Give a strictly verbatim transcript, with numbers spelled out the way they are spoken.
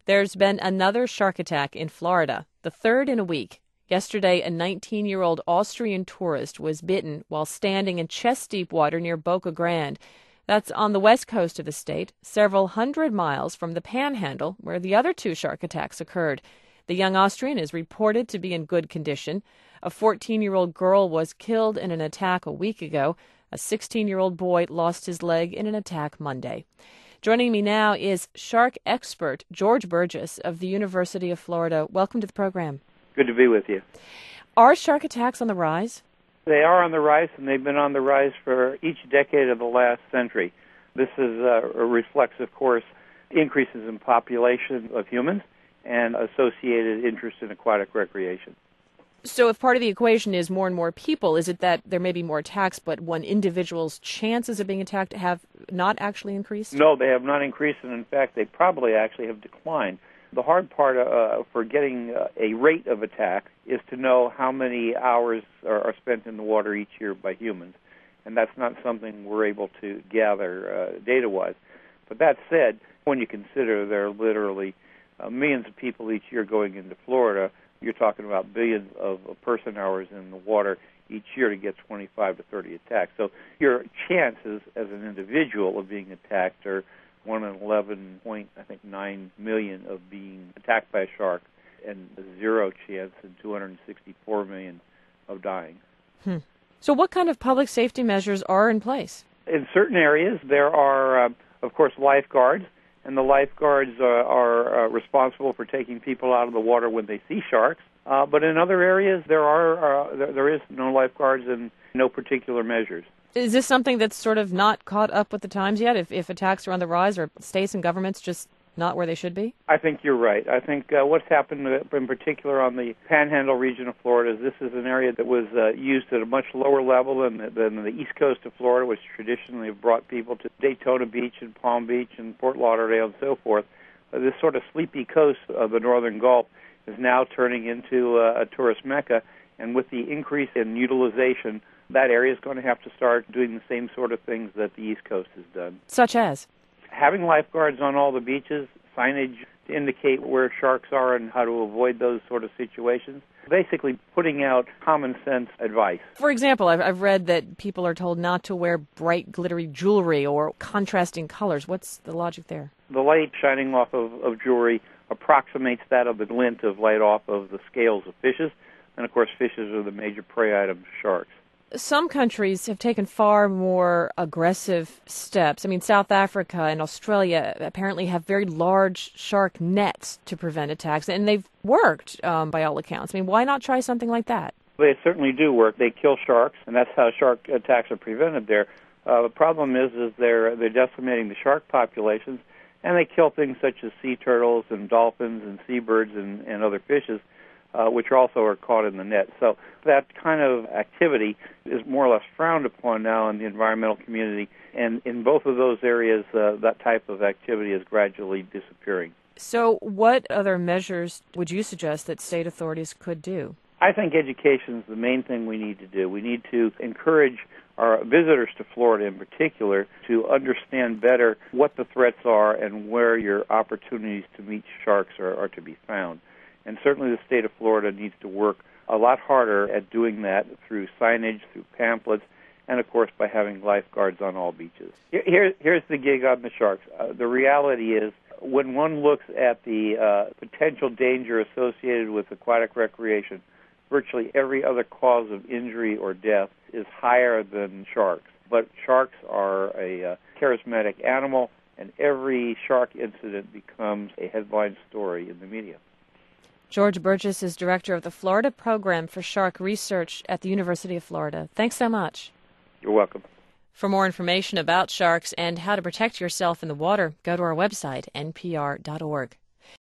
There's been another shark attack in Florida, the third in a week. Yesterday, a nineteen-year-old Austrian tourist was bitten while standing in chest-deep water near Boca Grande. That's on the west coast of the state, several hundred miles from the Panhandle, where the other two shark attacks occurred. The young Austrian is reported to be in good condition. A fourteen-year-old girl was killed in an attack a week ago. A sixteen-year-old boy lost his leg in an attack Monday. Joining me now is shark expert George Burgess of the University of Florida. Welcome to the program. Good to be with you. Are shark attacks on the rise? They are on the rise, and they've been on the rise for each decade of the last century. This is uh, reflects, of course, increases in population of humans and associated interest in aquatic recreation. So if part of the equation is more and more people, is it that there may be more attacks, but one individual's chances of being attacked have not actually increased? No, they have not increased, and in fact, they probably actually have declined. The hard part uh, for getting uh, a rate of attack is to know how many hours are, are spent in the water each year by humans, and that's not something we're able to gather uh, data-wise. But that said, when you consider there are literally uh, millions of people each year going into Florida, you're talking about billions of person hours in the water each year to get twenty-five to thirty attacks. So your chances as an individual of being attacked are one in eleven point I think nine million of being attacked by a shark, and zero chance in two hundred sixty-four million of dying. Hmm. So what kind of public safety measures are in place? In certain areas, there are, uh, of course, lifeguards. And the lifeguards uh, are uh, responsible for taking people out of the water when they see sharks. Uh, but in other areas, there are uh, there, there is no lifeguards and no particular measures. Is this something that's sort of not caught up with the times yet? If, if attacks are on the rise, or states and governments just not where they should be? I think you're right. I think uh, what's happened in particular on the Panhandle region of Florida is this is an area that was uh, used at a much lower level than, than the east coast of Florida, which traditionally have brought people to Daytona Beach and Palm Beach and Fort Lauderdale and so forth. Uh, this sort of sleepy coast of the northern Gulf is now turning into uh, a tourist mecca, and with the increase in utilization, that area is going to have to start doing the same sort of things that the east coast has done. Such as? Having lifeguards on all the beaches, signage to indicate where sharks are and how to avoid those sort of situations. Basically putting out common sense advice. For example, I've, I've read that people are told not to wear bright, glittery jewelry or contrasting colors. What's the logic there? The light shining off of, of jewelry approximates that of the glint of light off of the scales of fishes. And, of course, fishes are the major prey item of sharks. Some countries have taken far more aggressive steps. I mean, South Africa and Australia apparently have very large shark nets to prevent attacks, and they've worked um, by all accounts. I mean, why not try something like that? They certainly do work. They kill sharks, and that's how shark attacks are prevented there. Uh, the problem is, is they're they're decimating the shark populations, and they kill things such as sea turtles and dolphins and seabirds and, and other fishes, Uh, which also are caught in the net. So that kind of activity is more or less frowned upon now in the environmental community, and in both of those areas, uh, that type of activity is gradually disappearing. So what other measures would you suggest that state authorities could do? I think education is the main thing we need to do. We need to encourage our visitors to Florida in particular to understand better what the threats are and where your opportunities to meet sharks are, are to be found. And certainly the state of Florida needs to work a lot harder at doing that through signage, through pamphlets, and, of course, by having lifeguards on all beaches. Here, here's the gig on the sharks. Uh, the reality is when one looks at the uh, potential danger associated with aquatic recreation, virtually every other cause of injury or death is higher than sharks. But sharks are a uh, charismatic animal, and every shark incident becomes a headline story in the media. George Burgess is director of the Florida Program for Shark Research at the University of Florida. Thanks so much. You're welcome. For more information about sharks and how to protect yourself in the water, go to our website, N P R dot org.